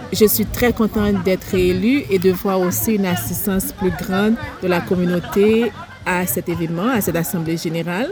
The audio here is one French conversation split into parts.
je suis très contente d'être élue et de voir aussi une assistance plus grande de la communauté à cet événement, à cette assemblée générale.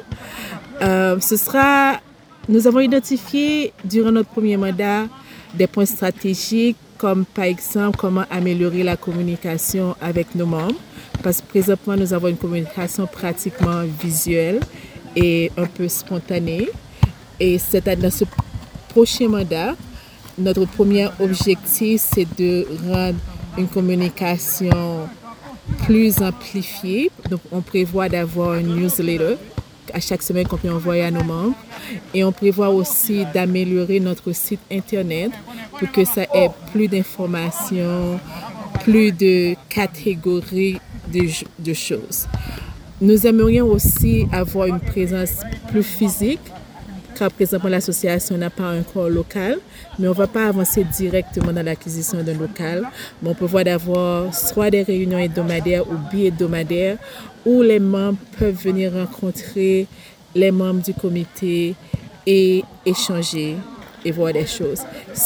Nous avons identifié durant notre premier mandat des points stratégiques comme par exemple comment améliorer la communication avec nos membres parce que présentement nous avons une communication pratiquement visuelle et un peu spontanée et dans ce prochain mandat, notre premier objectif c'est de rendre une communication plus amplifiée. Donc on prévoit d'avoir un newsletter à chaque semaine qu'on peut envoyer à nos membres. Et on prévoit aussi d'améliorer notre site Internet pour que ça ait plus d'informations, plus de catégories de choses. Nous aimerions aussi avoir une présence plus physique, car présentement l'association n'a pas un corps local, mais on ne va pas avancer directement dans l'acquisition d'un local. Mais on prévoit d'avoir soit des réunions hebdomadaires ou bi-hebdomadaires où les membres peuvent venir rencontrer les membres du comité et échanger et voir des choses.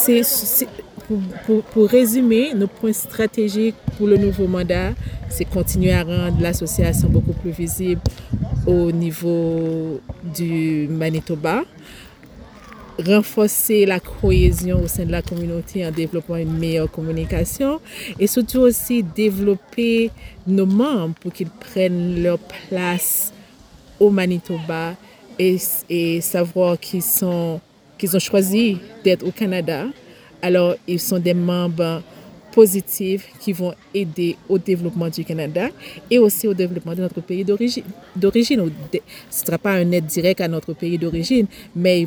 Pour résumer, nos points stratégiques pour le nouveau mandat, c'est continuer à rendre l'association beaucoup plus visible au niveau du Manitoba, renforcer la cohésion au sein de la communauté en développant une meilleure communication et surtout aussi développer nos membres pour qu'ils prennent leur place au Manitoba et savoir qu'ils ont choisi d'être au Canada. Alors, ils sont des membres positifs qui vont aider au développement du Canada et aussi au développement de notre pays d'origine. Ce ne sera pas un aide direct à notre pays d'origine, mais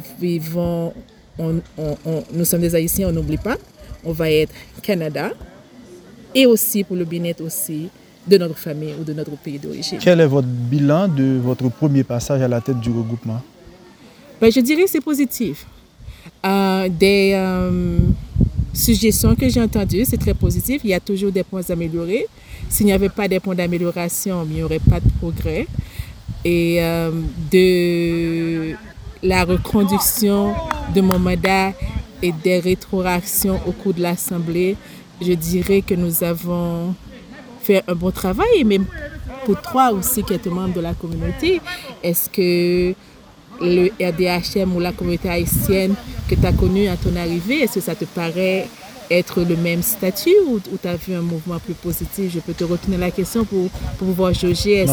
nous sommes des Haïtiens, on n'oublie pas, on va être Canada et aussi pour le bien-être aussi de notre famille ou de notre pays d'origine. Quel est votre bilan de votre premier passage à la tête du regroupement? Je dirais que c'est positif. Des suggestions que j'ai entendues, c'est très positif. Il y a toujours des points à améliorer. S'il n'y avait pas des points d'amélioration, il n'y aurait pas de progrès. Et de la reconduction de mon mandat et des rétroactions au cours de l'Assemblée, je dirais que nous avons fait un bon travail. Et même pour toi aussi qui es membre de la communauté, est-ce que le RDHM ou la communauté haïtienne que tu as connue à ton arrivée, est-ce que ça te paraît être le même statut ou tu as vu un mouvement plus positif? Je peux te retourner la question pour pouvoir jauger.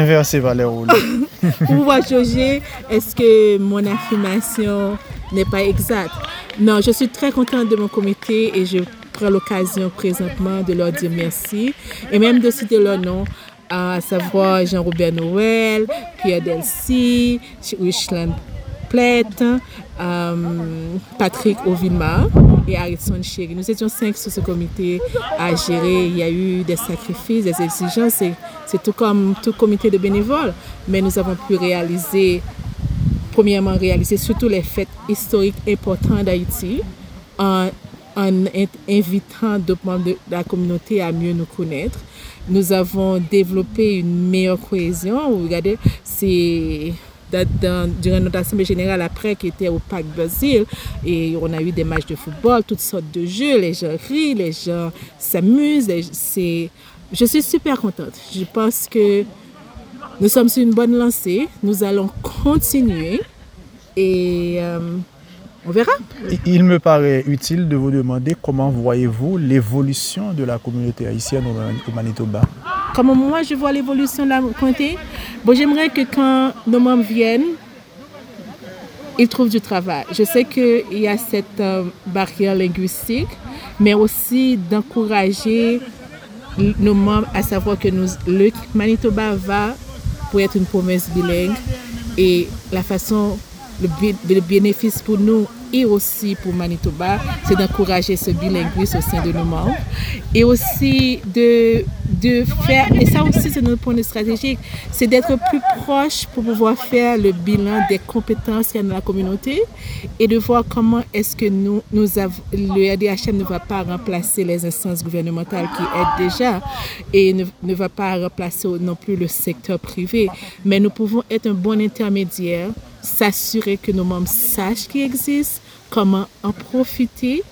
Pour pouvoir jauger, est-ce que mon affirmation n'est pas exacte? Non, je suis très contente de mon comité et je prends l'occasion présentement de leur dire merci et même de citer leur nom. À savoir Jean-Robert Noël, Pierre Delcy, Richland Plette, Patrick Ovilma et Harrison Chéri. Nous étions 5 sur ce comité à gérer. Il y a eu des sacrifices, des exigences. C'est tout comme tout comité de bénévoles. Mais nous avons pu réaliser surtout les fêtes historiques importantes d'Haïti en invitant d'autres membres de la communauté à mieux nous connaître. Nous avons développé une meilleure cohésion. Regardez, durant notre assemblée générale après qui était au Parc Basile, et on a eu des matchs de football, toutes sortes de jeux, les gens rient, les gens s'amusent. Je suis super contente. Je pense que nous sommes sur une bonne lancée. Nous allons continuer et on verra. Il me paraît utile de vous demander comment voyez-vous l'évolution de la communauté haïtienne au Manitoba? Comment moi je vois l'évolution de la communauté? J'aimerais que quand nos membres viennent, ils trouvent du travail. Je sais qu'il y a cette barrière linguistique, mais aussi d'encourager nos membres à savoir que le Manitoba va pour être une province bilingue et la façon... Le bénéfice pour nous et aussi pour Manitoba, c'est d'encourager ce bilinguisme au sein de nos membres et aussi de faire, et ça aussi c'est notre point de stratégique, c'est d'être plus proche pour pouvoir faire le bilan des compétences qu'il y a dans la communauté et de voir comment est-ce que le RDHM ne va pas remplacer les instances gouvernementales qui aident déjà et ne va pas remplacer non plus le secteur privé, mais nous pouvons être un bon intermédiaire, s'assurer que nos membres sachent qu'il existe, comment en profiter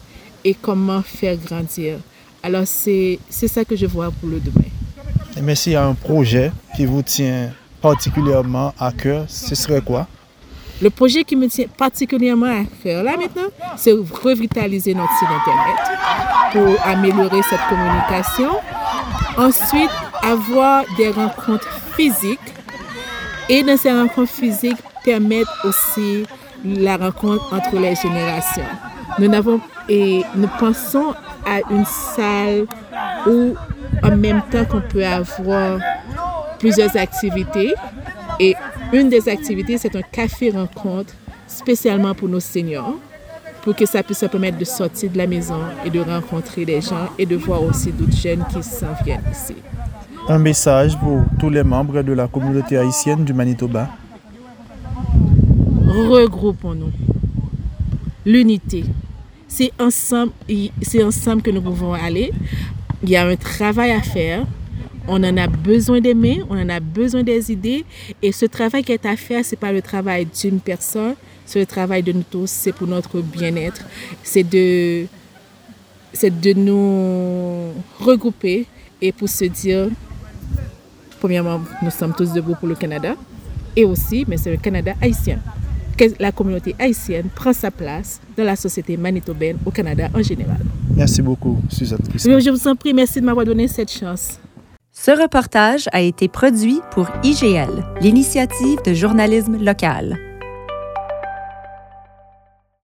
et comment faire grandir. Alors, c'est ça que je vois pour le demain. Mais s'il y a un projet qui vous tient particulièrement à cœur, ce serait quoi? Le projet qui me tient particulièrement à cœur là maintenant, c'est revitaliser notre site Internet pour améliorer cette communication. Ensuite, avoir des rencontres physiques et dans ces rencontres physiques, permettre aussi la rencontre entre les générations. Nous pensons à une salle où en même temps qu'on peut avoir plusieurs activités et une des activités, c'est un café-rencontre spécialement pour nos seniors, pour que ça puisse se permettre de sortir de la maison et de rencontrer des gens et de voir aussi d'autres jeunes qui s'en viennent ici. Un message pour tous les membres de la communauté haïtienne du Manitoba. Regroupons-nous. L'unité. C'est ensemble que nous pouvons aller. Il y a un travail à faire. On en a besoin des mains, on en a besoin des idées. Et ce travail qui est à faire, ce n'est pas le travail d'une personne, c'est le travail de nous tous, c'est pour notre bien-être. C'est de nous regrouper et pour se dire, premièrement, nous sommes tous debout pour le Canada. Et aussi, mais c'est le Canada haïtien. Que la communauté haïtienne prend sa place dans la société manitobaine au Canada en général. Merci beaucoup, Suzanne. Je vous en prie, merci de m'avoir donné cette chance. Ce reportage a été produit pour IGL, l'initiative de journalisme local.